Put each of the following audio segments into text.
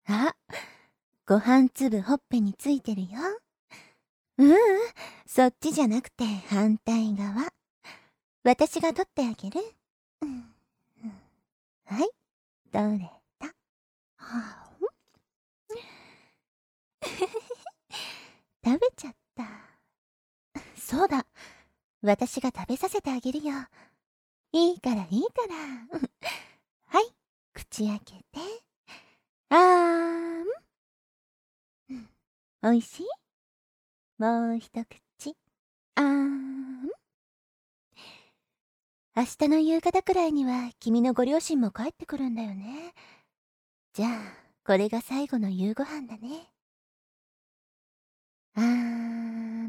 あ、ご飯粒ほっぺについてるよ。そっちじゃなくて反対側。私が取ってあげる。はい、取れた。はあ、食べちゃった。そうだ、私が食べさせてあげるよ。いいからいいから。はい、口開けて。あーん。おいしい？もう一口。あーん。明日の夕方くらいには君のご両親も帰ってくるんだよね。じゃあ、これが最後の夕ご飯だね。あーん。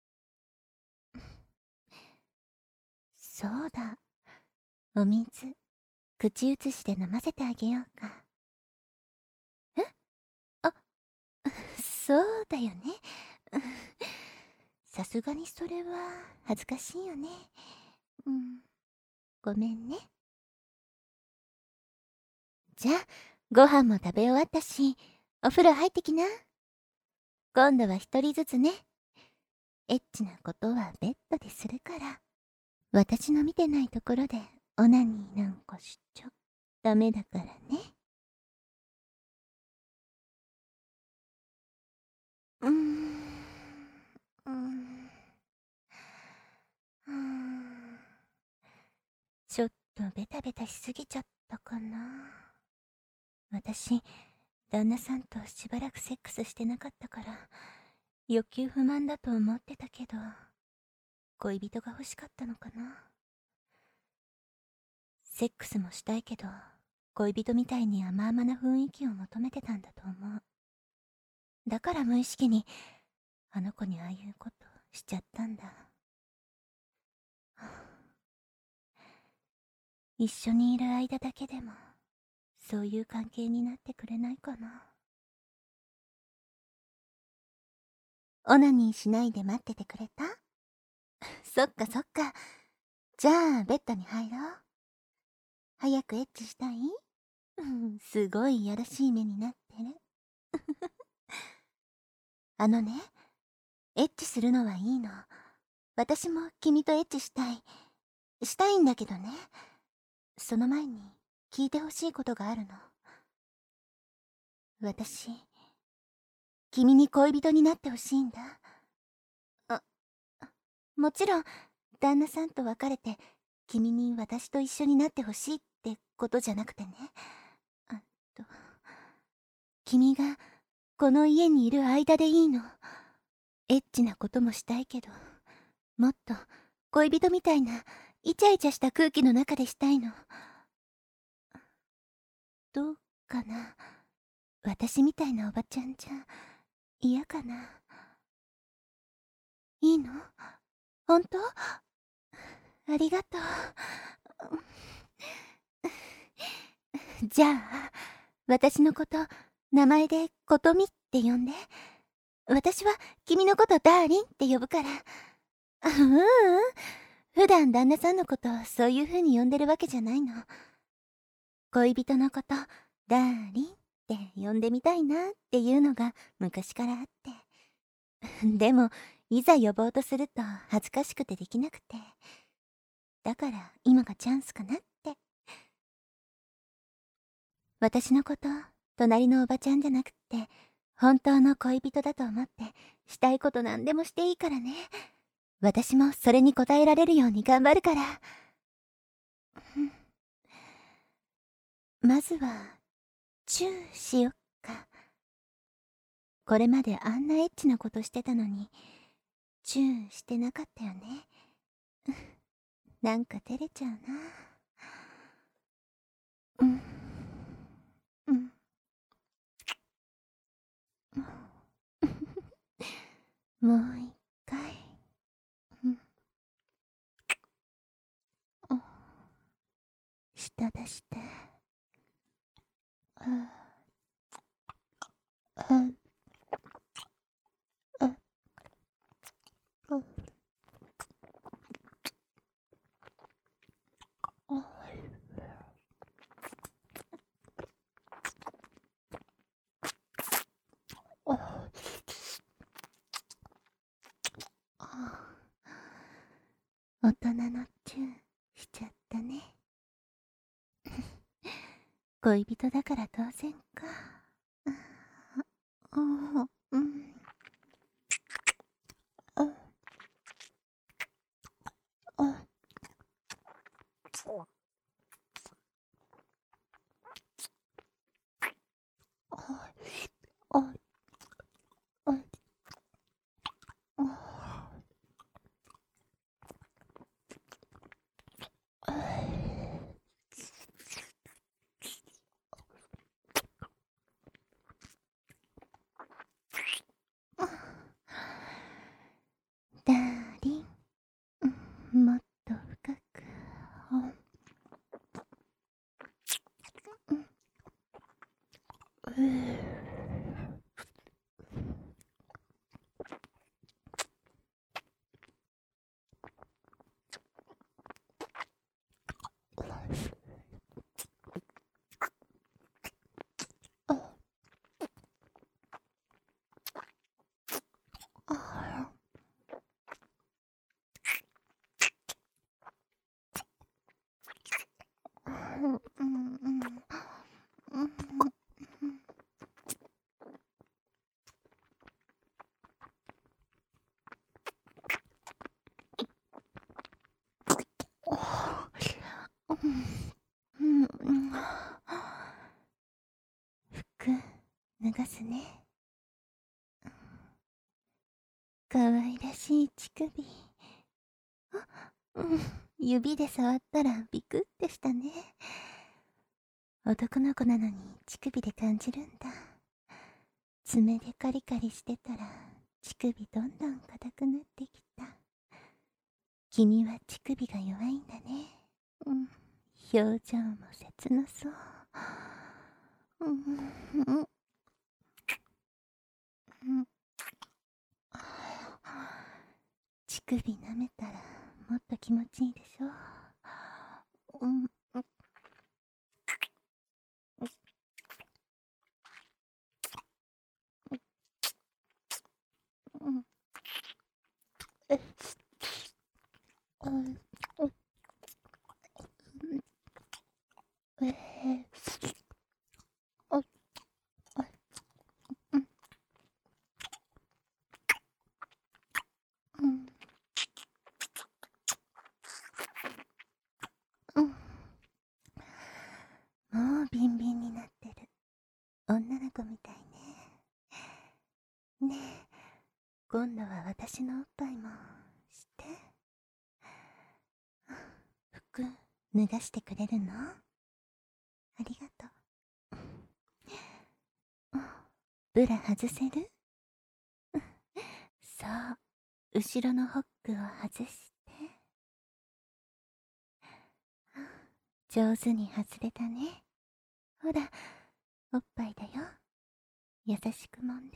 そうだ。お水、口移しで飲ませてあげようか。え？あ、そうだよね。さすがにそれは恥ずかしいよね。うん、ごめんね。じゃあ、ご飯も食べ終わったし、お風呂入ってきな。今度は一人ずつね。エッチなことはベッドでするから。私の見てないところでオナニーなんかしちゃダメだからね。うーん。うーん。うーん。ちょっとベタベタしすぎちゃったかな。私、旦那さんとしばらくセックスしてなかったから、欲求不満だと思ってたけど、恋人が欲しかったのかな。セックスもしたいけど、恋人みたいに甘々な雰囲気を求めてたんだと思う。だから無意識に、あの子にああいうことしちゃったんだ。一緒にいる間だけでも、そういう関係になってくれないかな。オナニーしないで待っててくれた？そっかそっか。じゃあ、ベッドに入ろう。早くエッチしたい？すごいいやらしい目になってる。あのね、エッチするのはいいの。私も君とエッチしたい。したいんだけどね。その前に聞いてほしいことがあるの。私、君に恋人になってほしいんだ。あ、もちろん、旦那さんと別れて、君に私と一緒になってほしいってことじゃなくてね。あと、君がこの家にいる間でいいの。エッチなこともしたいけど、もっと恋人みたいなイチャイチャした空気の中でしたいの。どうかな。私みたいなおばちゃんじゃ嫌かな。いいの？本当？ありがとう。じゃあ、私のこと、名前でことみって呼んで。私は君のことダーリンって呼ぶから。普段旦那さんのことそういう風に呼んでるわけじゃないの。恋人のこと、ダーリンって呼んでみたいなっていうのが昔からあって。でも、いざ呼ぼうとすると恥ずかしくてできなくて。だから今がチャンスかなって。私のこと、隣のおばちゃんじゃなくって、本当の恋人だと思って、したいこと何でもしていいからね。私もそれに応えられるように頑張るから。まずは、チューしよっか。これまであんなエッチなことしてたのに、チューしてなかったよね。なんか照れちゃうな。うん。うん。もう一回。うん。舌出して。うん。うん。うん。うん。 恋人だから当然か。ダーリン、もっと深く。服脱がすね。かわいらしい乳首。指で触ったらビクってしたね。男の子なのに乳首で感じるんだ。爪でカリカリしてたら乳首どんどん硬くなってきた。君は乳首が弱いんだね。表情も切なそう。乳首舐めたらもっと気持ちいいでしょ。もうビンビンになってる。女の子みたいね。ねえ、今度は私のおっぱいもして。服脱がしてくれるの？ありがとう。ブラ外せる？そう、後ろのホックを外して。上手に外れたね。ほら、おっぱいだよ。優しく揉んで。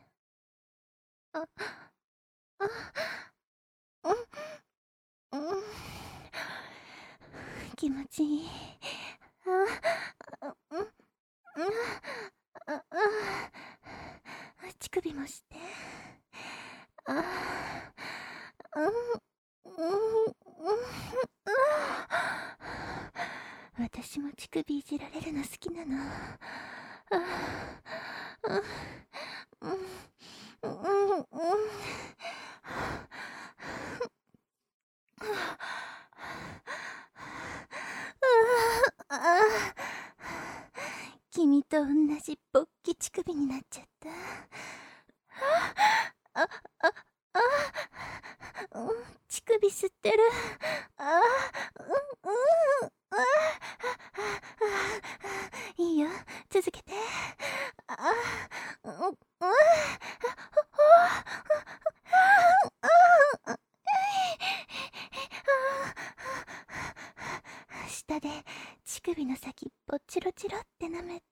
気持ちいい。乳首もして。私も乳首いじられるの好きなの。君と同じボッキ乳首になっちゃった。乳首吸ってる。いいよ、続けて。下で乳首の先ぽチロチロって舐めて。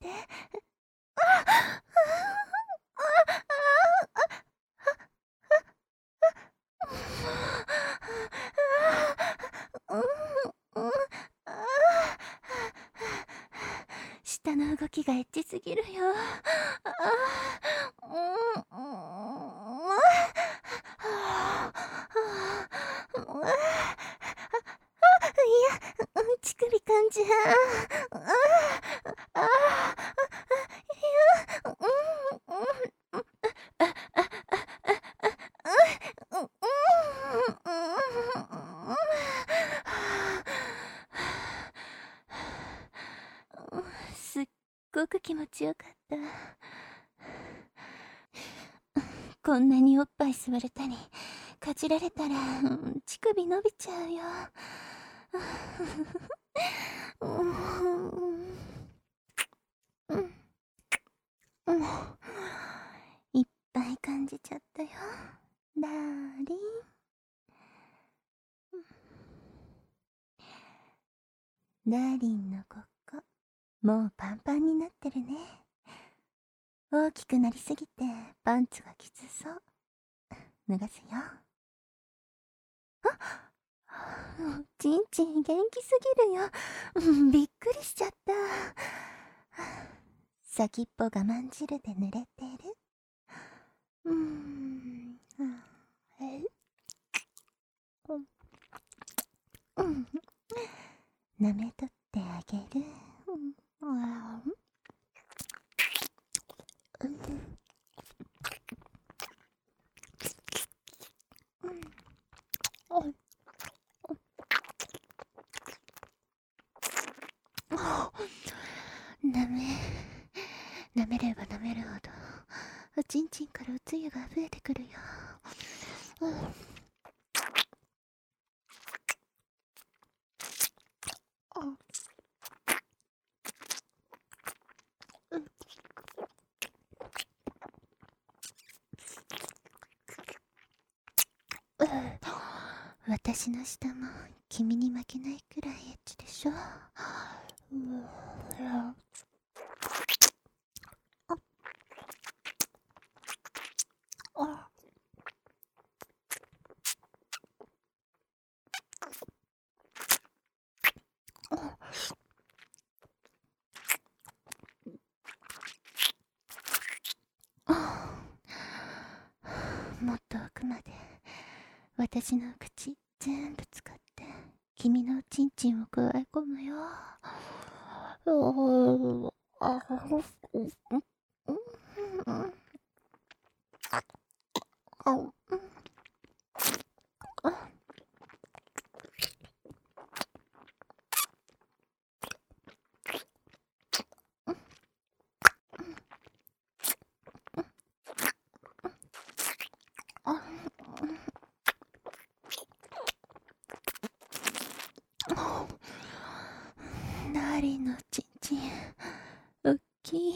下の動きがエッチすぎるよ。いや、乳首感じ。 持ちよかった。こんなにおっぱい吸われたりかじられたら乳首伸びちゃうよ。いっぱい感じちゃったよ、ダーリン。ダーリンのここ、もうパンパンになってるね。大きくなりすぎてパンツがきつそう。脱がすよ。ちんちん元気すぎるよ。びっくりしちゃった。先っぽ我慢汁で濡れてる。舐めとってあげる。舐めれば舐めるほどおちんちんからおつゆが増えてくるよ。私の舌も君に負けないくらいエッチでしょ。もっと奥まで私の口全部使って君のおちんちんを加え込むよ。ダーリンのちんちんおっきい。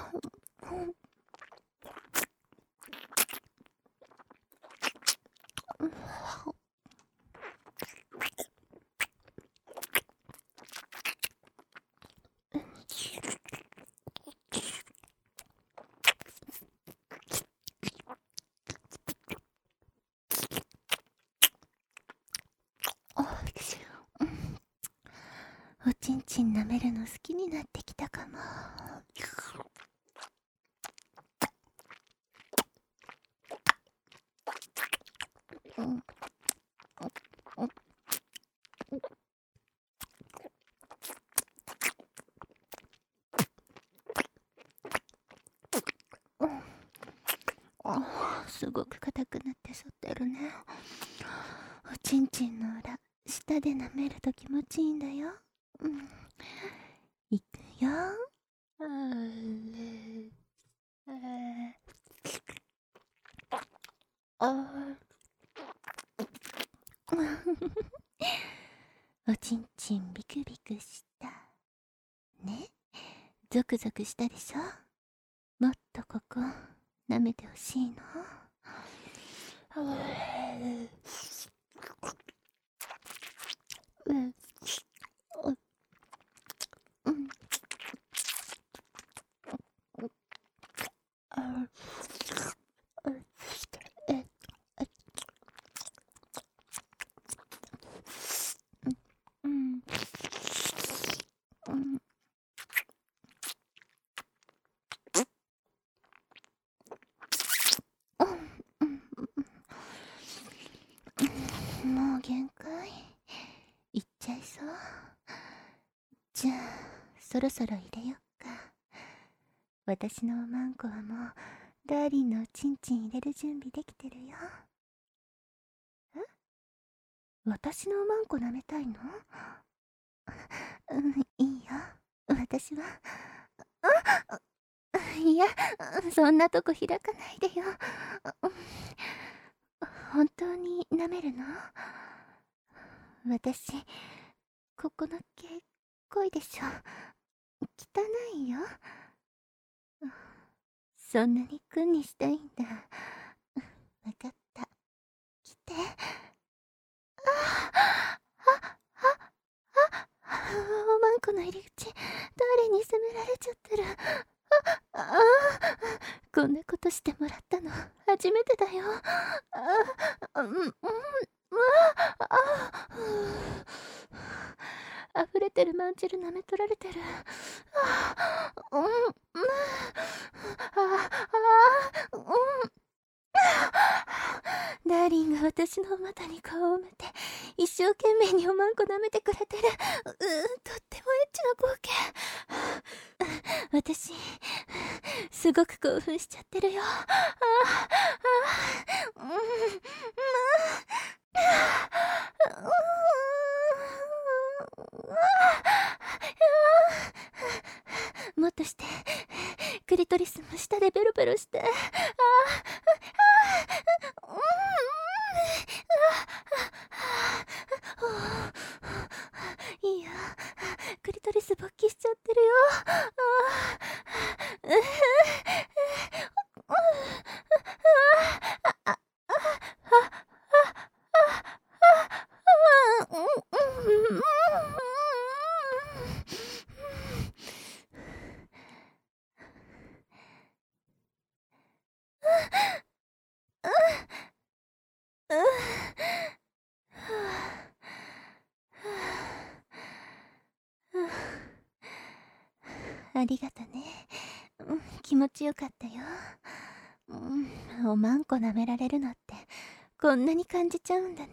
おちんちん舐めるの好きになってきたかも。すごく硬くなって反ってるね。おちんちんの裏、舌で舐めると気持ちいいんだよ。いくよ。おちんちんビクビクしたね。ゾクゾクしたでしょ。もっとここ舐めてほしいの。もう限界いっちゃいそう。じゃあそろそろ入れよっか。私のおまんこはもうダーリンのおちんちん入れる準備できてるよ。私のおまんこ舐めたいの？いいよ。私はや、そんなとこ開かないでよ。本当に舐めるの？私、ここの毛、濃いでしょ。汚いよ。そんなに君にしたいんだ。わかった。来て。おまんこの入り口、誰に責められちゃってる。こんなことしてもらったの初めてだよ。溢れてるまんじる舐め取られてる。ダーリンが私の股に顔を埋めて一生懸命におまんこ舐めてくれてる。とってもエッチな光景。私すごく興奮しちゃってるよ。もっとして。クリトリスも舌でベロベロして。いいよ。クリトリス勃起しちゃってるよ。ありがとね。気持ちよかったよ。おまんこ舐められるのってこんなに感じちゃうんだね。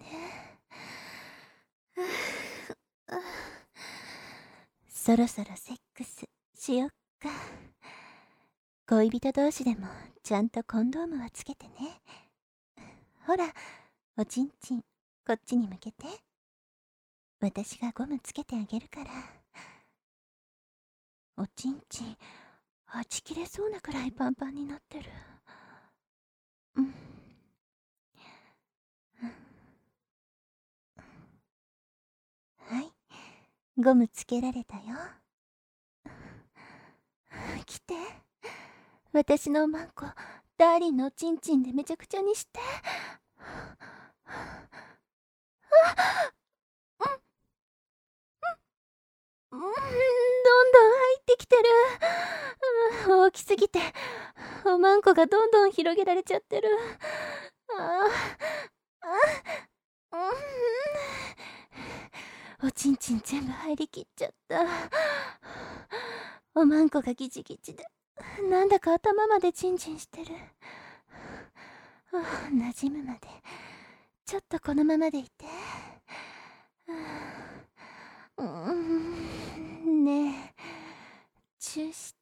そろそろセックスしよっか。恋人同士でもちゃんとコンドームはつけてね。ほら、おちんちんこっちに向けて。私がゴムつけてあげるから。おちんちんはち切れそうなくらいパンパンになってる。はい、ゴムつけられたよ。来て。私のおまんこダーリンのおちんちんでめちゃくちゃにして。どんどん入ってきてる。大きすぎておまんこがどんどん広げられちゃってる。おちんちん全部入りきっちゃった。おまんこがギチギチでなんだか頭までチンチンしてる。馴染むまでちょっとこのままでいて。ねえ、チューして。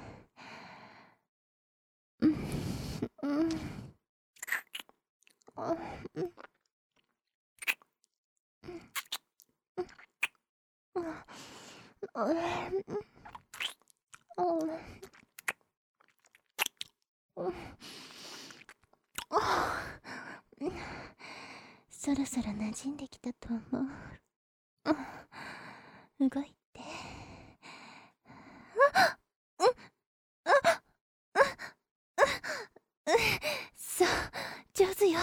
そろそろ馴染んできたと思う。動いて。そう、上手よ。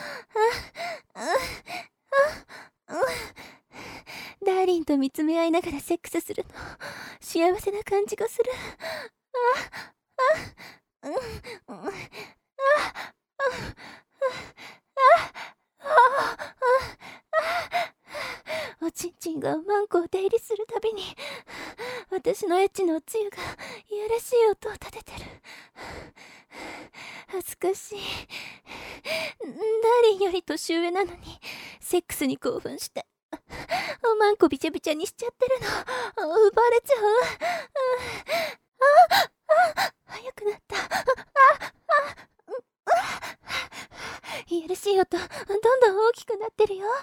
ダーリンと見つめ合いながらセックスするの幸せな感じがする。おちんちんがマンコを出入りするたびに私のエッチのおつゆがいやらしい音を立ててる。恥ずかしい。ダーリンより年上なのにセックスに興奮しておまんこびちゃびちゃにしちゃってるの。奪われちゃう。早くなった。いやらしい音どんどん大きくなってるよ。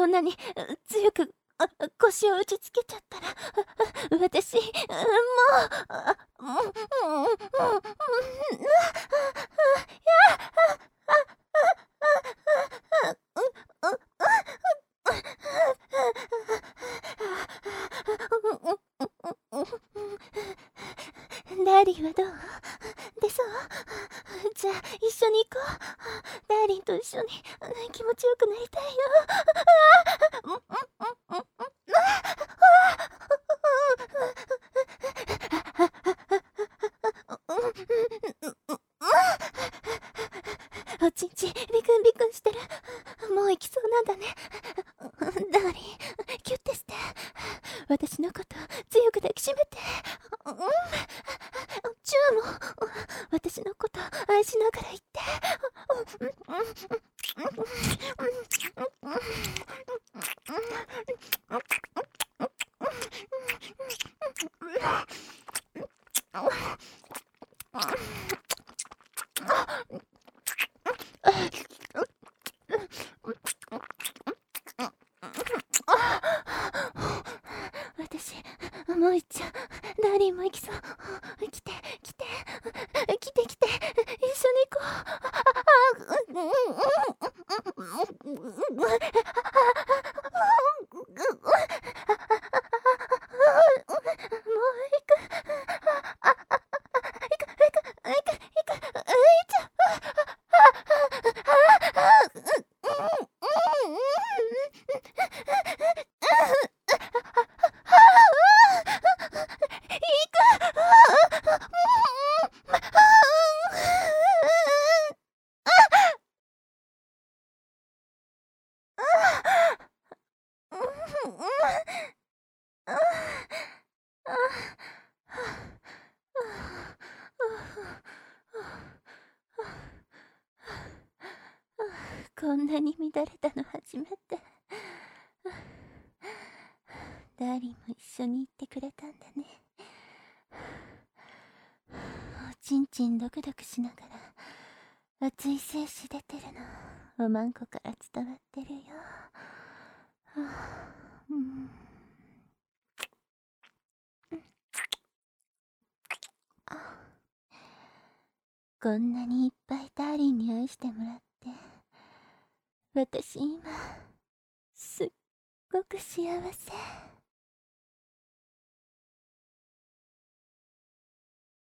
そんなに強く腰を打ちつけちゃったら私もうダーリンはどう？出そう？じゃあ一緒に行こう。ダーリンと一緒に気持ちよくなりたいよ。おちんちビクンビクンしてる。もう行きそうなんだね。ダーリン、キュッてして私のこと強く抱きしめて。チューも私のこと愛しながら言って。私もう行っちゃう。ダーリンも行きそう。来て来て来て来て、一緒に行ここんなに乱れたの初めて。ダーリンも一緒に行ってくれたんだね。おちんちんドクドクしながら熱い精子出てるのおまんこから伝わってるよ。こんなにいっぱいダーリンに愛してもらって私今すっごく幸せ。